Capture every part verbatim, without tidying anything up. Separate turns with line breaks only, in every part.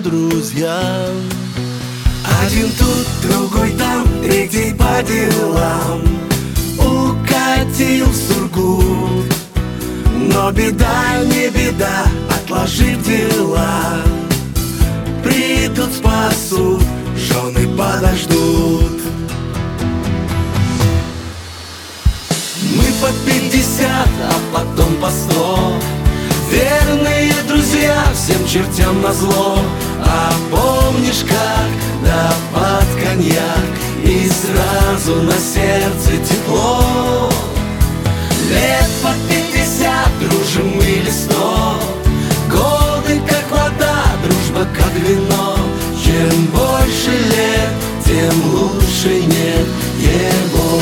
друзья. Один тут, другой там, третий по делам. Укатил в Сургут, но беда не беда, отложив дела. Придут, спасут, жены подождут. Мы по пятьдесят, а потом по сто. Верные друзья всем чертям назло. А помнишь как? Да под коньяк, и сразу на сердце тепло. Лет по пятьдесят, дружим мы или сто. Годы как вода, дружба как вино. Чем больше лет, тем лучше нет его.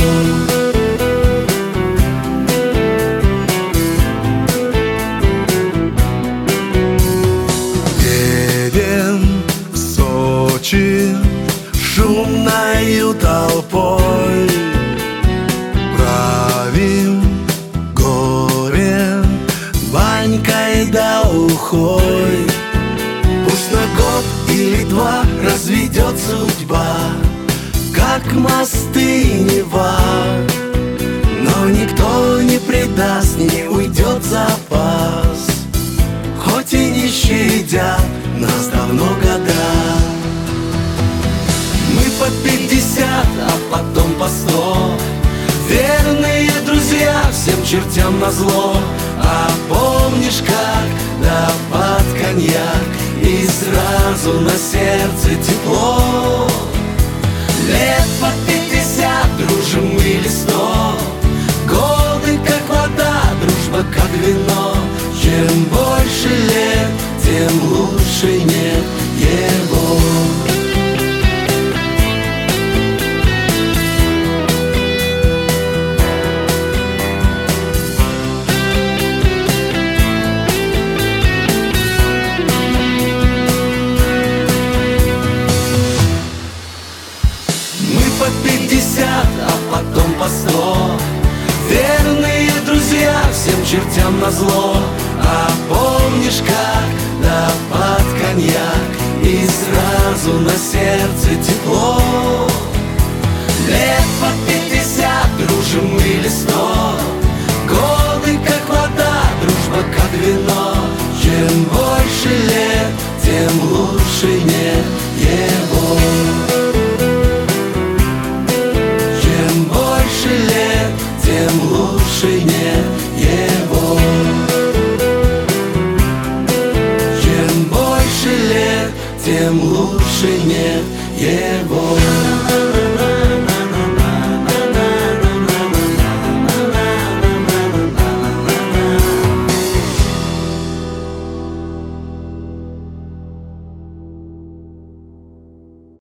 Шумною толпой правим горе банькой да ухой. Пусть на год или два разведет судьба, как мосты Нева, но никто не предаст, не уйдет запас. Хоть и не щадят нас давно года. Мы по пятьдесят, а потом по сто. Верные друзья всем чертям назло. А помнишь как? Да под коньяк, и сразу на сердце тепло. Лет по пятьдесят, дружим мы или сто. Годы как вода, дружба как вино. Чем больше лет, тем лучше нет его. По пятьдесят, а потом по сто. Верные друзья всем чертям назло. А помнишь как? Да под коньяк, и сразу на сердце тепло. Лет по пятьдесят, дружим мы или сто. Годы как вода, дружба как вино. Чем больше лет, тем лучше нет